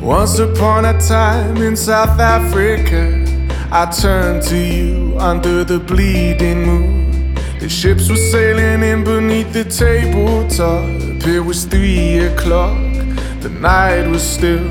Once upon a time in South Africa, I turned to you under the bleeding moon. The ships were sailing in beneath the tabletop. It was 3 o'clock, the night was still.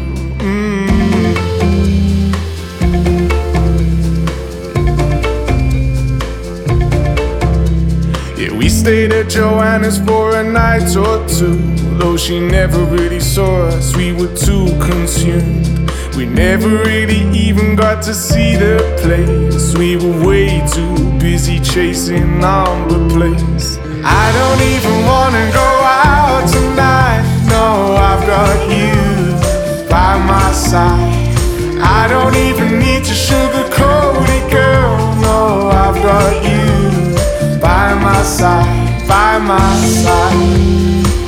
Yeah, we stayed at Joanna's for a night or two. Though she never really saw us, we were too consumed. We never really even got to see the place. We were way too busy chasing number plates. I don't even wanna go out tonight. No, I've got you by my side. I don't even need to sugarcoat it, girl. No, I've got you by my side, by my side.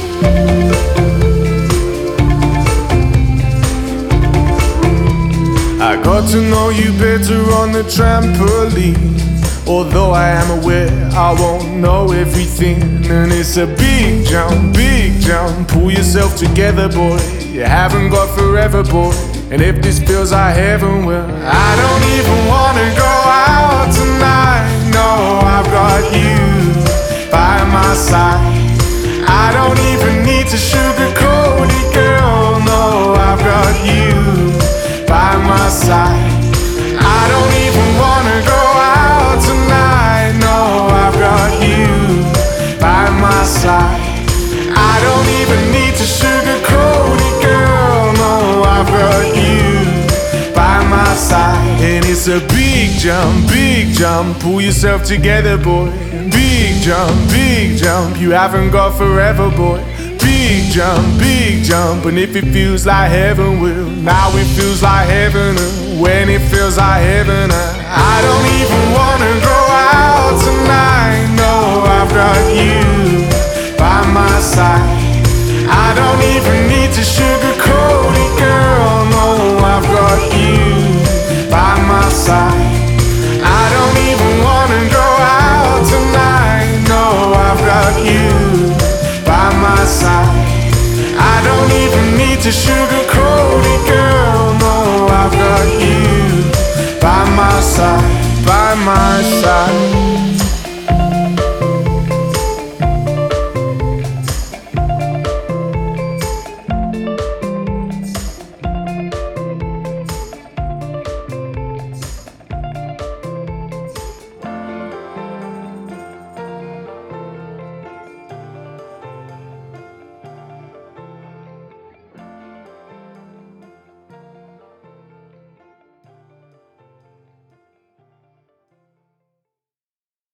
I got to know you better on the trampoline. Although I am aware I won't know everything. And it's a big jump, big jump. Pull yourself together, boy. You haven't got forever, boy. And if this feels like heaven, well, I don't even wanna go out tonight. No, I've got you by my side. I don't even need to sugarcoat it, girl. No, I've got you by my side. I don't even wanna go out tonight. No, I've got you by my side. I don't even need to sugarcoat it, girl. No, I've got you by my side. And it's a big jump, big jump. Pull yourself together, boy. Big jump. You haven't got forever, boy. Big jump, and if it feels like heaven, well, now it feels like heaven. When it feels like heaven, I don't even wanna go out tonight. No, I've got you by my side. I don't even need to sugarcoat